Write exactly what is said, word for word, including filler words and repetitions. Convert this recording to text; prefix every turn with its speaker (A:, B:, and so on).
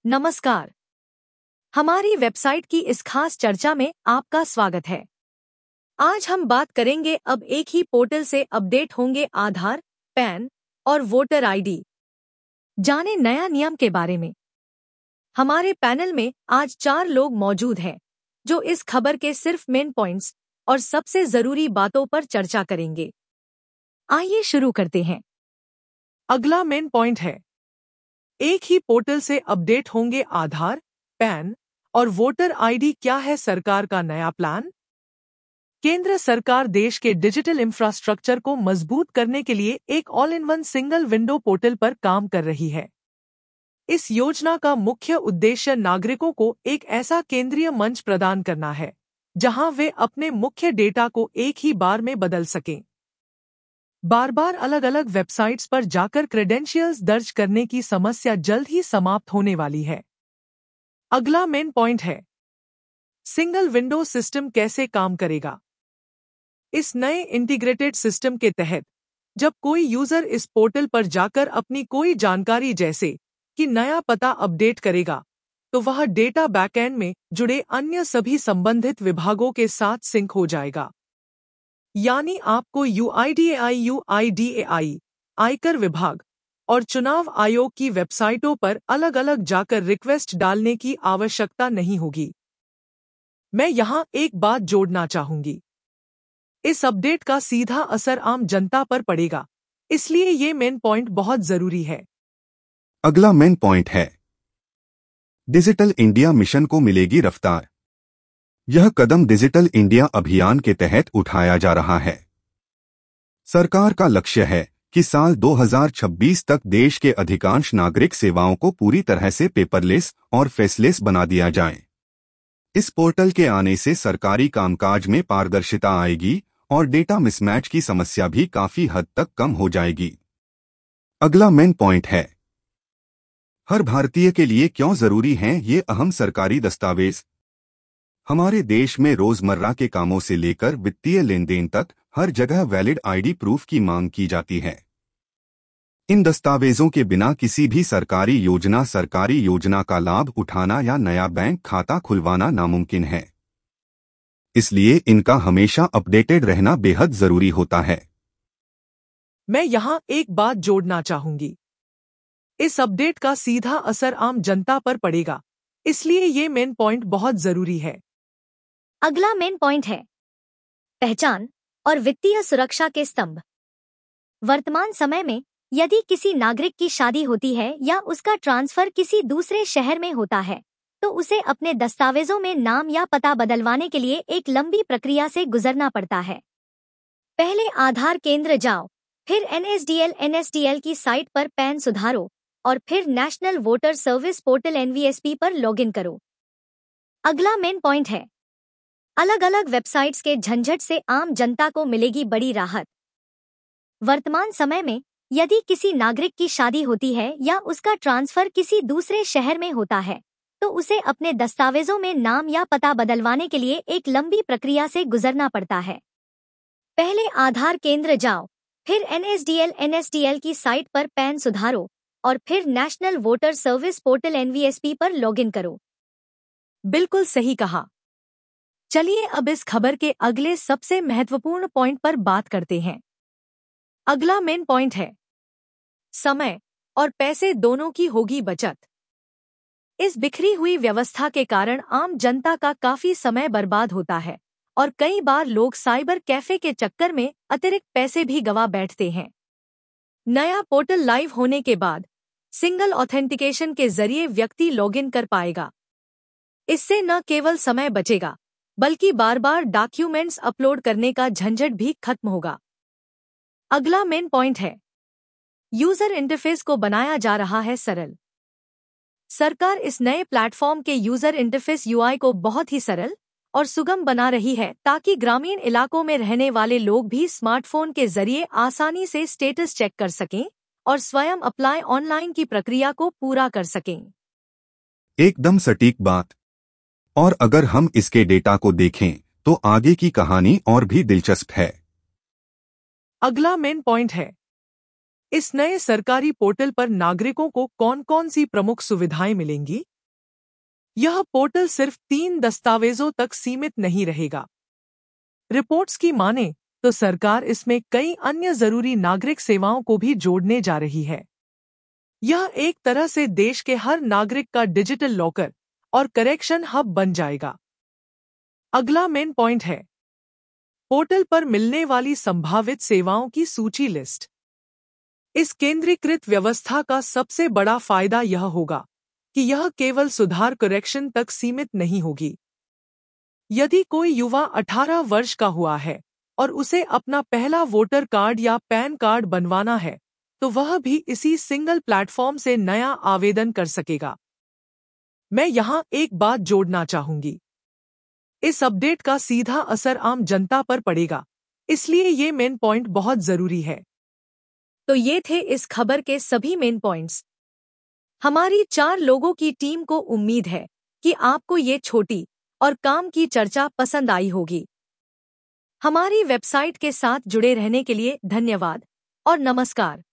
A: नमस्कार। हमारी वेबसाइट की इस खास चर्चा में आपका स्वागत है। आज हम बात करेंगे अब एक ही पोर्टल से अपडेट होंगे आधार, पैन और वोटर आईडी। जाने नया नियम के बारे में। हमारे पैनल में आज चार लोग मौजूद हैं जो इस खबर के सिर्फ मेन पॉइंट्स और सबसे जरूरी बातों पर चर्चा करेंगे। आइए शुरू करते हैं।
B: अगला मेन पॉइंट है, एक ही पोर्टल से अपडेट होंगे आधार, पैन और वोटर आईडी। क्या है सरकार का नया प्लान? केंद्र सरकार देश के डिजिटल इंफ्रास्ट्रक्चर को मजबूत करने के लिए एक all in one single window portal पर काम कर रही है। इस योजना का मुख्य उद्देश्य नागरिकों को एक ऐसा केंद्रीय मंच प्रदान करना है जहां वे अपने मुख्य डेटा को एक ही बार में बदल सकें। बार बार अलग अलग वेबसाइट्स पर जाकर क्रेडेंशियल्स दर्ज करने की समस्या जल्द ही समाप्त होने वाली है। अगला मेन पॉइंट है, सिंगल विंडो सिस्टम कैसे काम करेगा? इस नए इंटीग्रेटेड सिस्टम के तहत जब कोई यूजर इस पोर्टल पर जाकर अपनी कोई जानकारी जैसे कि नया पता अपडेट करेगा, तो वह डेटा बैकएंड में जुड़े अन्य सभी संबंधित विभागों के साथ सिंक हो जाएगा। यानी आपको U I D A I, U I D A I, आयकर विभाग और चुनाव आयोग की वेबसाइटों पर अलग अलग जाकर रिक्वेस्ट डालने की आवश्यकता नहीं होगी। मैं यहां एक बात जोड़ना चाहूंगी, इस अपडेट का सीधा असर आम जनता पर पड़ेगा, इसलिए ये मेन पॉइंट बहुत जरूरी है।
C: अगला मेन पॉइंट है, डिजिटल इंडिया मिशन को मिलेगी रफ्तार। यह कदम डिजिटल इंडिया अभियान के तहत उठाया जा रहा है। सरकार का लक्ष्य है कि साल दो हज़ार छब्बीस तक देश के अधिकांश नागरिक सेवाओं को पूरी तरह से पेपरलेस और फेसलेस बना दिया जाए। इस पोर्टल के आने से सरकारी कामकाज में पारदर्शिता आएगी और डेटा मिसमैच की समस्या भी काफी हद तक कम हो जाएगी। अगला मेन पॉइंट है, हर भारतीय के लिए क्यों जरूरी हैं ये अहम सरकारी दस्तावेज। हमारे देश में रोजमर्रा के कामों से लेकर वित्तीय लेन देन तक हर जगह वैलिड आईडी प्रूफ की मांग की जाती है। इन दस्तावेजों के बिना किसी भी सरकारी योजना सरकारी योजना का लाभ उठाना या नया बैंक खाता खुलवाना नामुमकिन है। इसलिए इनका हमेशा अपडेटेड रहना बेहद जरूरी होता है।
B: मैं यहां एक बात जोड़ना चाहूंगी, इस अपडेट का सीधा असर आम जनता पर पड़ेगा, इसलिए ये मेन पॉइंट बहुत जरूरी है।
A: अगला मेन पॉइंट है, पहचान और वित्तीय सुरक्षा के स्तंभ। वर्तमान समय में यदि किसी नागरिक की शादी होती है या उसका ट्रांसफर किसी दूसरे शहर में होता है, तो उसे अपने दस्तावेजों में नाम या पता बदलवाने के लिए एक लंबी प्रक्रिया से गुजरना पड़ता है। पहले आधार केंद्र जाओ, फिर N S D L N S D L की साइट पर पैन सुधारो और फिर national voter service portal N V S P पर लॉगिन करो। अगला मेन पॉइंट है, अलग अलग वेबसाइट्स के झंझट से आम जनता को मिलेगी बड़ी राहत। वर्तमान समय में यदि किसी नागरिक की शादी होती है या उसका ट्रांसफर किसी दूसरे शहर में होता है, तो उसे अपने दस्तावेजों में नाम या पता बदलवाने के लिए एक लंबी प्रक्रिया से गुजरना पड़ता है। पहले आधार केंद्र जाओ, फिर N S D L N S D L की साइट पर पैन सुधारो और फिर national voter service portal N V S P पर लॉगिन करो। बिल्कुल सही कहा। चलिए अब इस खबर के अगले सबसे महत्वपूर्ण पॉइंट पर बात करते हैं। अगला मेन पॉइंट है, समय और पैसे दोनों की होगी बचत। इस बिखरी हुई व्यवस्था के कारण आम जनता का काफी समय बर्बाद होता है और कई बार लोग साइबर कैफे के चक्कर में अतिरिक्त पैसे भी गवा बैठते हैं। नया पोर्टल लाइव होने के बाद सिंगल ऑथेंटिकेशन के जरिए व्यक्ति लॉगिन कर पाएगा। इससे न केवल समय बचेगा, बल्कि बार बार डॉक्यूमेंट्स अपलोड करने का झंझट भी खत्म होगा। अगला मेन पॉइंट है, यूजर इंटरफेस को बनाया जा रहा है सरल। सरकार इस नए प्लेटफॉर्म के यूजर इंटरफेस यू आई को बहुत ही सरल और सुगम बना रही है ताकि ग्रामीण इलाकों में रहने वाले लोग भी स्मार्टफोन के जरिए आसानी से स्टेटस चेक कर सकें और स्वयं अप्लाई ऑनलाइन की प्रक्रिया को पूरा कर सकें।
C: एकदम सटीक बात। और अगर हम इसके डेटा को देखें तो आगे की कहानी और भी दिलचस्प है।
B: अगला मेन पॉइंट है, इस नए सरकारी पोर्टल पर नागरिकों को कौन कौन सी प्रमुख सुविधाएं मिलेंगी? यह पोर्टल सिर्फ तीन दस्तावेजों तक सीमित नहीं रहेगा। रिपोर्ट्स की माने तो सरकार इसमें कई अन्य जरूरी नागरिक सेवाओं को भी जोड़ने जा रही है। यह एक तरह से देश के हर नागरिक का डिजिटल लॉकर और करेक्शन हब बन जाएगा। अगला मेन पॉइंट है पोर्टल पर मिलने वाली संभावित सेवाओं की सूची लिस्ट। इस केंद्रीकृत व्यवस्था का सबसे बड़ा फायदा यह होगा कि यह केवल सुधार करेक्शन तक सीमित नहीं होगी। यदि कोई युवा अठारह वर्ष का हुआ है और उसे अपना पहला वोटर कार्ड या पैन कार्ड बनवाना है, तो वह भी इसी सिंगल प्लेटफॉर्म से नया आवेदन कर सकेगा। मैं यहां एक बात जोड़ना चाहूंगी। इस अपडेट का सीधा असर आम जनता पर पड़ेगा, इसलिए ये मेन पॉइंट बहुत जरूरी है।
A: तो ये थे इस खबर के सभी मेन पॉइंट्स। हमारी चार लोगों की टीम को उम्मीद है कि आपको ये छोटी और काम की चर्चा पसंद आई होगी। हमारी वेबसाइट के साथ जुड़े रहने के लिए धन्यवाद और नमस्कार।